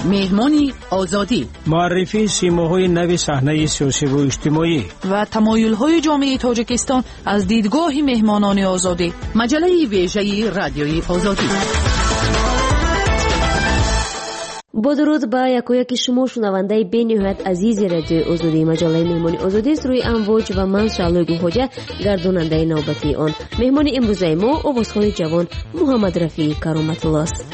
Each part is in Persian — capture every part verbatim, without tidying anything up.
مهمانی آزادی، معرفی سیماهای نو صحنه سیاسی و اجتماعی و تمایل‌های جامعه تاجیکستان از دیدگاه مهمانان آزادی. مجله ویژه رادیوی آزادی. با درود با یکایک شما شنونده بین‌نهایت عزیز رادیو آزادی. مجله مهمانی آزادی است روی امواج و من شعله گوهاجه گرداننده نوبتی آن. مهمان امروزه ما آوازخوان جوان محمد رفیع کرامت الله است.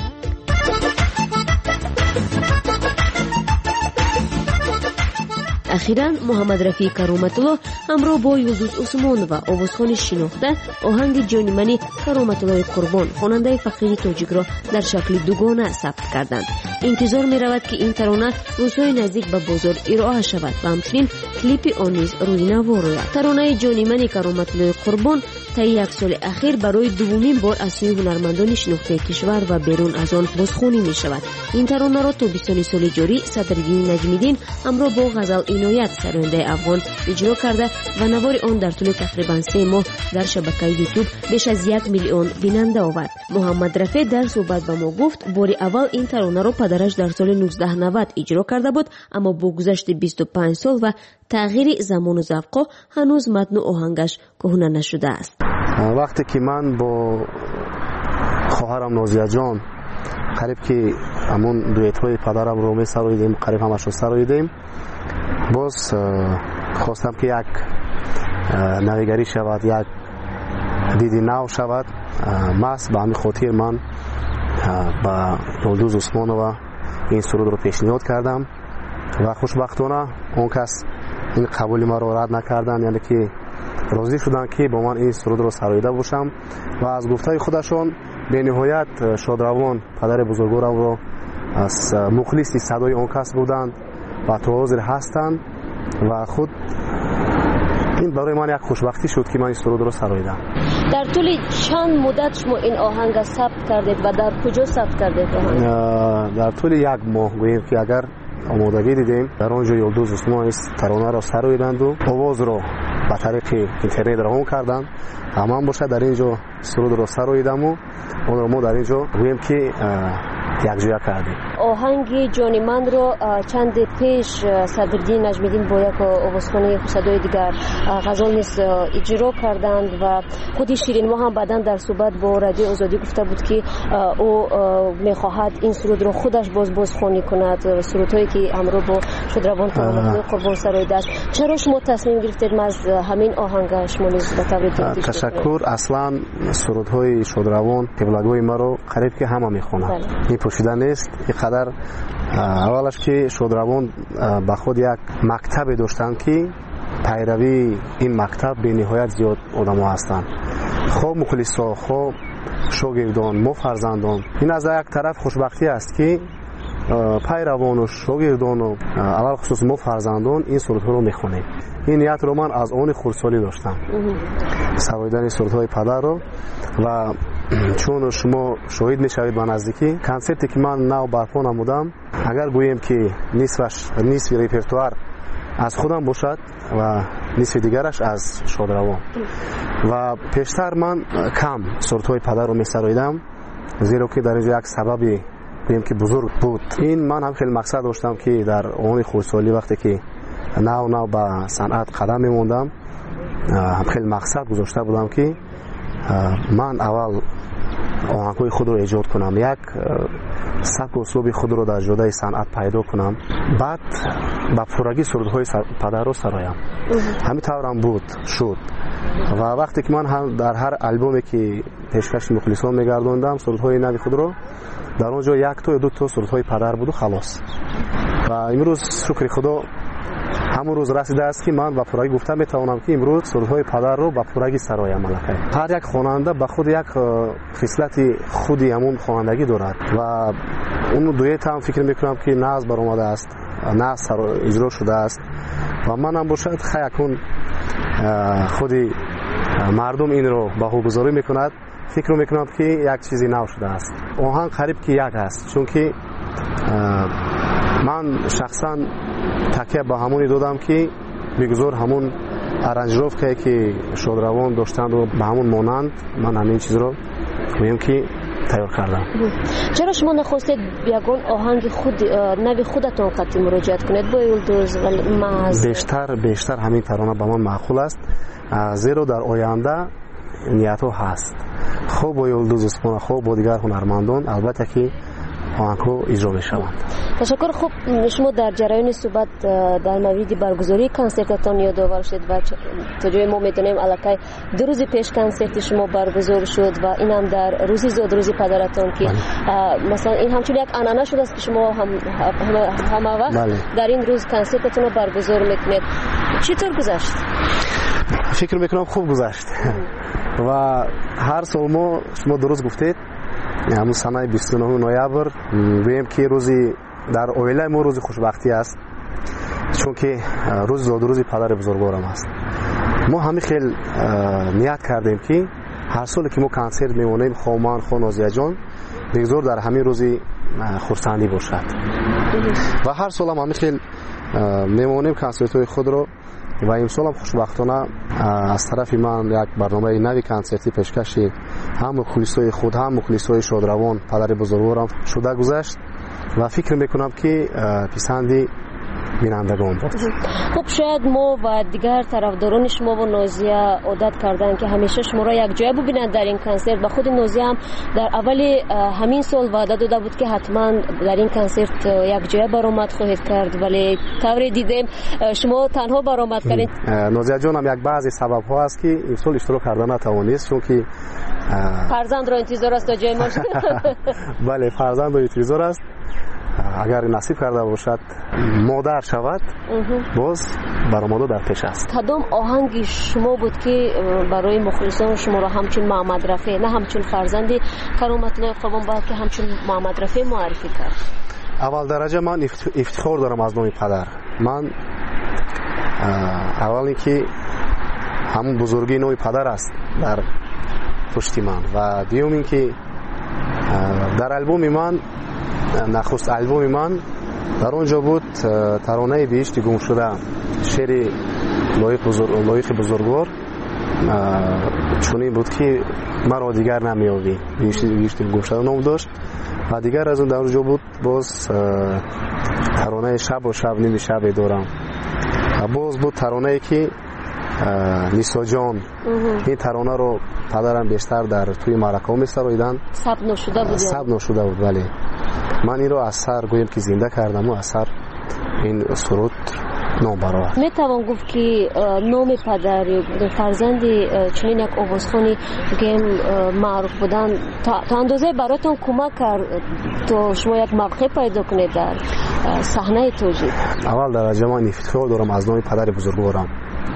اخیراً محمد رفیع کرامت الله همراه با یلدوز عثمان و آوازخوان شناخته آهنگ جان منی کرامت الله قربان خواننده فقیر تاجیک را در شکل دوگانه ثبت کردند. انتظار می رود که این ترانه روزهای نزدیک به بازار ارائه شود و همچنین کلیپ آن نیز روی نوا روید. ترانه جان منی کرامت الله قربان طی یک سال اخیر برای دومین بار از سوی هنرمندان شناخته کشور و بیرون از آن بازخوانی می شود. این ترانه را تابستان سال جاری صدرالدین نجمیدین همراه با غزل عنایت سرآینده افغان اجرا کرده و نوار آن در طول تقریبا سه ماه در شبکه یوتیوب بیش از یک میلیون بیننده آورد. محمد رفیع در صحبت با ما گفت بار اول این ترانه را پدرش در سال نوزده نود اجرا کرده بود، اما با گذشت بیست و پنج سال و تغییر زمان و ذوق هنوز متن و آهنگش کهنه نشده است. وقتی که من با خواهرم نازیه جان قریب که همون دویت های پدرم رو می سراییدیم، قریب همش رو سراییدیم، باز خواستم که یک نویگری شود، یک دیدی نو شود. ماست به همین خاطر من با یلدوز عثمان و این سرود رو پیشنهاد کردم و خوشبختانه اون کس این قبول ما رو رد نکردن، یعنی که راضی شدن که با من این سرود رو سراییده باشم و از گفته خودشون به نهایت شادروان پدر بزرگوارم رو از مخلصی صدای اون کس بودند و تا حاضر هستند و خود این برای من یک خوشبختی شد که من این سرود رو سراییدم. در طول چند مدت شما این آهنگ ثبت کردید و در کجا ثبت کردید؟ در طول یک ماه گوییم که اگر آمادگی دیدیم در آنجا یلدوز عثمان ترانه را سراییدند و آواز را به طریق اینترنت روان کردند. همان باشه در اینجا سرود را سراییدم و اون را ما در اینجا گوییم که یک جویا کردیم. آهنگ جان من رو چند پیش صدرالدین نجمیدین با یک آوازخوانی صدای دیگر غزل نیز اجرا کردند و خودی شیرین ما هم بعداً در صحبت با رادیو آزادی گفته بود که او میخواهد این سرود رو خودش باز بازخوانی کند، سرودهایی که همراه با شادروان کرامت قربان سراییده است. چرا شما تصمیم گرفتید از همین آهنگ شما نیز به طور دیگه؟ تشکر. اصلا سرودهای شادروان قبلگوی ما رو قریب که همه میخونند، این پوشیده نیست. اینقدر اولش که شادروان به خود یک مکتب داشتن که پیروی این مکتب به نهایت زیاد آدم ها هستند، خوب مخلصا، خوب شاگردان، ما فرزندان. این از یک طرف خوشبختی است که پیروان و شاگردان و اول خصوص ما فرزندان این سرودها رو میخونیم. این نیت رو من از آن خردسالی داشتم، سراییدن سرودهای پدر رو، و چون شما شاهد میشوید به نزدیکی کنسرتی که من نو برپا نمودم، اگر گوییم که نصفش نصف ریپرتوار از خودم باشد و نصف دیگرش از شادروان و پیشتر من کم سرودهای پدر رو میسراییدم، زیرا که در اینجا یک سببی گوییم که بزرگ بود. این من هم خیلی مقصد داشتم که در آن خردسالی وقتی که نو نو به صنعت قدم میموندم، هم خیلی مقصد گذاشته بودم که من اول آهنگ‌های خود رو ایجاد کنم، یک سبک و اسلوب خود رو در جدای صنعت پیدا کنم، بعد با پورگی سرودهای پدر رو سرایم. همین طورم بود شد و وقتی که من هم در هر البومی که پیشکش مخلصان میگردوندم سرودهای نوی خود رو، در اونجا یک تا یا دو تا سرودهای پدر بود و خلاص. و امروز شکر خدا همون روز رسیده است که من با پورگی گفتم میتوانم که امروز سرودهای پدر رو با پورگی سرایم. ملکه هر یک خواننده به خود یک خصلت خودی همون خوانندگی دارد و اون دویت هم فکر میکنم که ناز برآمده است، ناز سر اجرا شده است و من هم باشد خیلی خودی مردم این رو بهوگذاری میکند، فکر میکنم که یک چیزی نو شده است. آهنگ قریب که یک است، چون که من شخصا تکیه با همونی دادم که بگذار همون ارنجروف که شادروان داشتند و به همون مانند من همین چیز رو میگم که تیار کردم. چرا شما نخواستید یگان آهنگ خود نوی خودتون قطعی مراجعت کنید با یلدوز و محض؟ بیشتر بیشتر همین ترانه به من معقول است، زیرا در آینده نیت هست خوب با یلدوز عثمان، خوب با دیگر هنرمندان البته که آهنگ‌ها اجرا می‌شوند. تشکر. خوب شما در جریان صحبت در مورد برگزاری کنسرتتان یادآور شد و تا جای ما می‌دونیم الکی دو روز پیش کنسرت شما برگزار شد و این هم در روزی زاد روزی پدرتان که مثلا این همچون یک عنعنه شده است که شما هم همه وقت بله. در این روز کنسرتتون رو برگزار می‌کنید. چطور گذشت؟ فکر می‌کنم خوب گذشت و هر سال ما شما درست گفتید همون سنه بیست و نه نوامبر گویم که روزی در اویله ما روز خوشبختی است، چون که روز زاد روزی پدر بزرگوارم است. ما همین خیلی نیت کردیم که هر سال که ما کنسرت میمونیم خومان خو نازیه جان بگذار در همین روزی خرسندی باشد و هر سال هم همین خیلی میمونیم کنسرت های خود رو و امسال هم خوشبختانه از طرف من یک برنامه نوی کنسرتی پیشکشی هم مخلصای خود هم مخلصای شادروان پدر بزرگوارم شده گذشت و فکر میکنم که پسندی بینندگان بود. خب شاید ما و دیگر طرفداران شما و نازیه عادت کردن که همیشه شما را یک جای ببینند در این کنسرت و خود نازیه هم در اول همین سال وعده داده بود که حتما در این کنسرت یک جای برآمد خواهید کرد، ولی طوری دیدیم شما تنها برآمد کردید. نازیه جان هم یک بعضی سبب ها است که این سال اشتراک کردن نتوانست، چون که فرزند را انتظار است تا جای ما. بله فرزند را انتظار است، اگر نصیب کرده باشد مادر شود باز برآمده در پیش است. کدام آهنگی شما بود که برای مخلصان شما را همچون محمد رفیع نه همچون فرزندی کرامت الله قربان بلکه همچون محمد رفیع معرفی کرد؟ اول درجه من افتخار دارم از نام پدر. من اول اینکه همون بزرگی نام پدر است در پشت من و دیوم اینکه در البوم من نخست البوم من در اونجا بود ترانه بهشت گم شده، شعر لایق بزرگ لایق بزرگوار چونین بود که مرا دیگر نمیابی، بهشت گم شده نام داشت و دیگر از اون در اونجا بود باز ترانه شب و شب نمی شب دارم و باز بود ترانه که لیسا جان. این ترانه رو پدرم بیشتر در توی معرکه می سراییدن، ثبت نشده بود ثبت نشده بود ولی من این رو از سر گویم که زنده کردم و از سر این سرود نام برآورد. می توان گفت که نام پدر فرزندی چنین یک آوازخوانی گیم معروف بودن تا اندازه براتون کمک کرد تو شما یک موقع پیدا کنید در صحنه توجیه؟ اول درجه من افتخار دارم از نام پدر بزرگوارم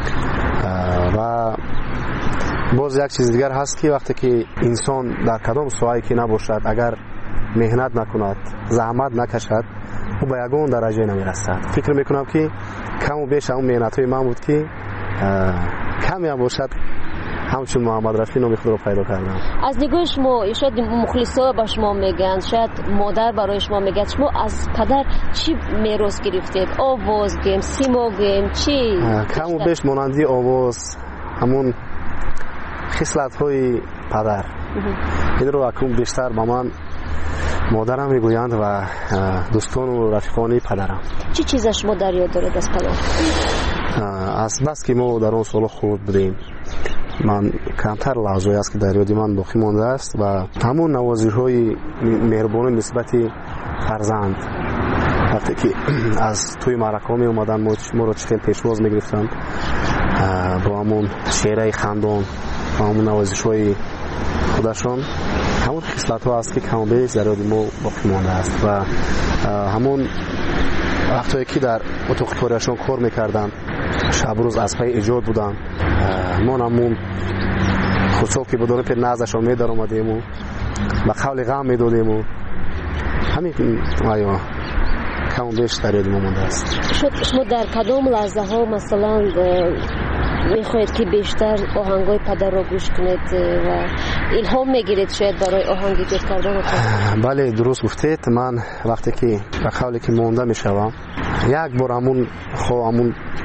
و باز یک چیز دیگر هست که وقتی که انسان در کدام ساحه‌ای که نباشد اگر مهنت نکند زحمت نکشد او به یگان درجه نمیرسد. فکر میکنم که کم و بیش اون مهنت های من بود که کمی هم باشد همچون محمد رفیع نام خود رو پیدا کردم. از نگاه شما شاید مخلصا با شما میگن، شاید مادر برای شما میگه، شما از پدر چی میراث گرفتید؟ آواز گیم، سیما گیم، چی؟ کم و بیش مانندی آواز، همون خصلت های پدر. این رو اکنون بیشتر با من مادرم میگویند و دوستان و رفیقانی پدرم. چی چیز شما در یاد دارید از پدر؟ از بس که ما در اون سال خود بودیم من کمتر لحظه‌ای است که در یاد من باقی مانده است و همون نوازش‌های مهربانی نسبت فرزند وقتی که از توی معرکه می اومدن ما رو چخیل پیشواز میگرفتن با همون شعرهای خندان و همون نوازش‌های خودشان، همون خصلت ها است که کم و بیش در یاد ما باقی مانده است و همون وقتی که در اتاق کاریشان کار میکردن شب روز از پی ایجاد بودن ما همون خودساب که بدون پیر نازشان میدار آمدیم و به قول غم میدادیم و همین آیا کم و بیش در یاد ما مانده است. شما در کدام لحظه ها مثلا میخواید که بیشتر آهنگای پدر را گوش کنید و الهام میگیرید شاید برای آهنگ ایجاد کردن؟ بله درست گفتید. من وقتی که به قولی که مانده میشوم یک بار همون خو همون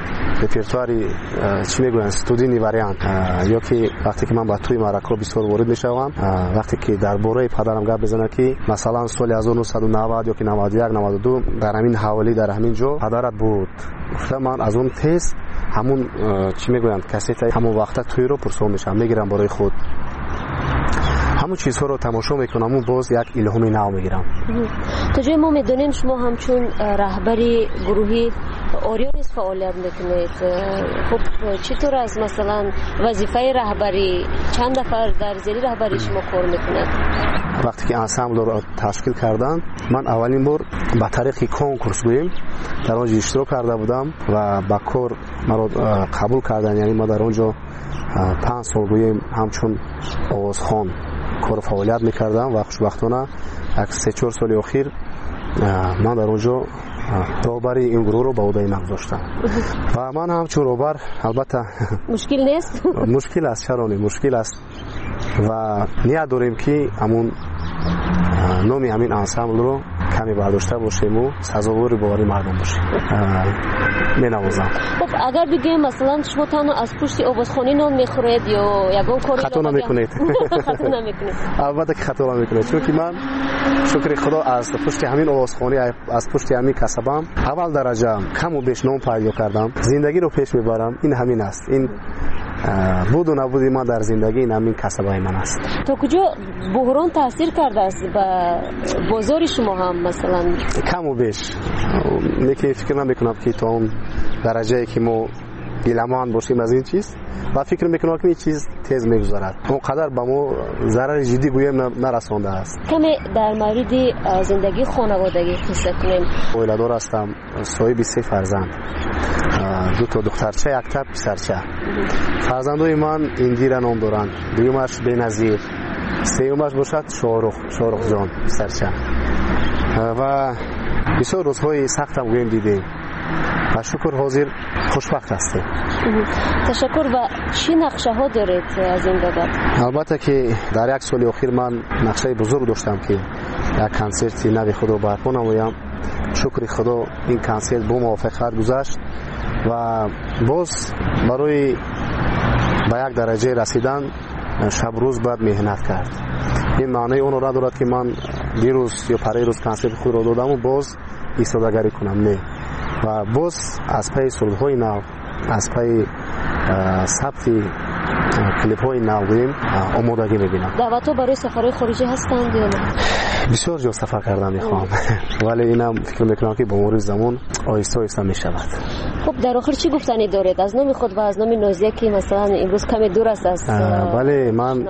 репертуари چی میگویند استودینی واریانت یا که وقتی که من با توی معرکه بسیار وارد میشوم وقتی که درباره پدرم گپ بزنم که مثلا سال هزار و نهصد و نود یا که نود و یک نود و دو در همین حوالی در همین جا پدرت بود گفتم من از اون تست همون چی میگویند کاست همون وقت توی رو پرسون میشم میگیرم برای خود همون چیزها رو تماشا میکنم و باز یک الهامی نو میگیرم. تا جای ما میدونیم شما همچون رهبری گروهی اوریونیس فعالیت میکنید. خب چطور از مثلا وظیفه رهبری چند نفر در زیر رهبری شما کار میکنند؟ وقتی که انسامبل رو تشکیل کردن من اولین بار با طریق کنکورس گوییم در اونجا اشتراک کرده بودم و با کار مرا قبول کردن. یعنی ما در اونجا پنج سال گوییم همچون آوازخوان کار فعالیت میکردم و خوشبختانه یک سه چهار سال اخیر من در اونجا رهبری این گروه رو به عهده من گذاشتم و من همچون رهبر البته مشکل نیست. مشکل است، چرا نه مشکل است و نیت داریم که همون نامی همین انسامبل رو کمی برداشته باشیم و سزاوار باوری مردم باشیم. می نوازم. خب اگر بگیم مثلا شما تنها از پشت آوازخوانی نام میخورید یا یگان کاری خطا نمیکنید؟ خطا نمیکنید. البته که خطا نمیکنید چون که من شکر خدا از پشت همین آوازخوانی از پشت همین کسبم اول درجه کم و بیش نام پیدا کردم. زندگی رو پیش میبرم. این همین است. این بود و نبودی ما در زندگی این همین کسبای من است. تا کجا بحران تاثیر کرده است به بازار شما هم مثلا؟ کم و بیش میگه فکر نمیکنم که تا اون درجه که ما گیلمان باشیم از این چیز و فکر میکنم که این چیز تیز میگذرد اونقدر به ما ضرر جدی گویم نرسانده است. کمی در مورد زندگی خانوادگی قصه کنیم. اویلادار هستم، صاحب سه فرزند، دو تا دخترچه یک تا پسرچه. فرزندای من اندیره نام دارند، دویمش بنظیر، سومش باشد شاروخ شاروخ جان پسرچه و بسیار روزهای سختم گویم دیدیم و شکر حاضر خوشبخت هستیم. تشکر. و چی نقشه ها دارید از این بابت؟ البته که در یک سال اخیر من نقشه بزرگ داشتم که یک کنسرت نوی خدا برپا نمایم. شکر خدا این کنسرت با موفقیت گذشت و باز برای به یک درجه رسیدن شب روز باید مهنت کرد. این معنی اون را دارد که من دیروز یا پریروز کنسرت خود را دادم و باز ایستادگری کنم نه و باز از پی سرودهای نو از پی ثبت کلیپ های نو گوییم آمادگی میبینم. دعوت ها برای سفرهای خارجی هستند یا نه؟ بسیار جا سفر کردن میخوام ولی اینم فکر میکنم که با مرور زمان آهسته آهسته میشود. خب در آخر چی گفتنی دارید از نام خود و از نام نازیه که مثلا امروز کمی دور است از بله من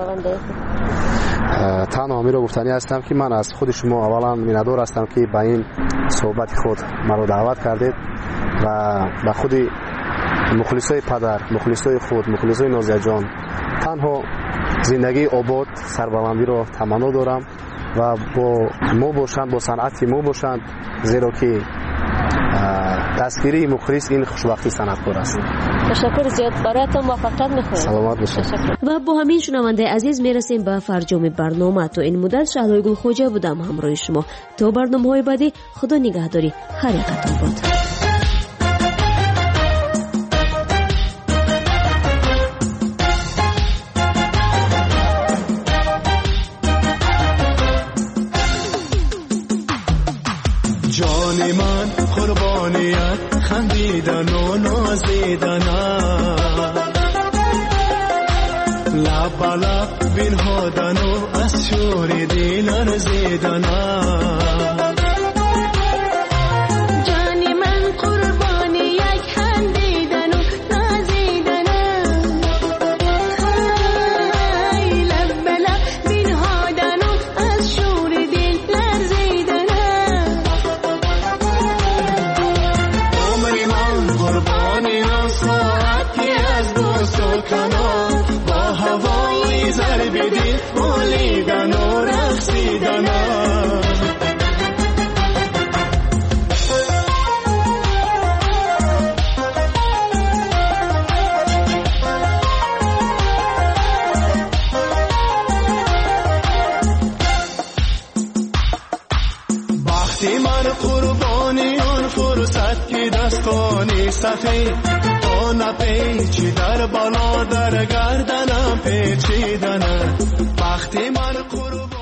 تنها همین رو گفتنی هستم که من از خود شما اولا میندار هستم که با این صحبت خود مرا دعوت کردید و با خود مخلصای پدر، مخلصای خود، مخلصای نازیه جان تنها زندگی آباد سربلندی رو تمنا دارم و با ما باشند با صنعت ما باشند زیرا که تصویری مخلص این خوشبختی صنعتکار است. تشکر زیاد برایتان موفقیت می‌خوایم. سلامت باشید. و با همین شنونده عزیز میرسیم به فرجام برنامه. تو این مدت شهلای گلخوجه بودم همراه شما. تا برنامه‌های بعدی خدا نگهداری. هر یکتون باد. جان من قربانیت خندیدن و نازیدن لب لب بنهادن و از شور دل ارزیدن مالیدن و رقصیدن وقتی من قربانیان فرصت که دستانی سفید تو نپیچی در بالا در گردنم پیچیدنه وقتی من قرب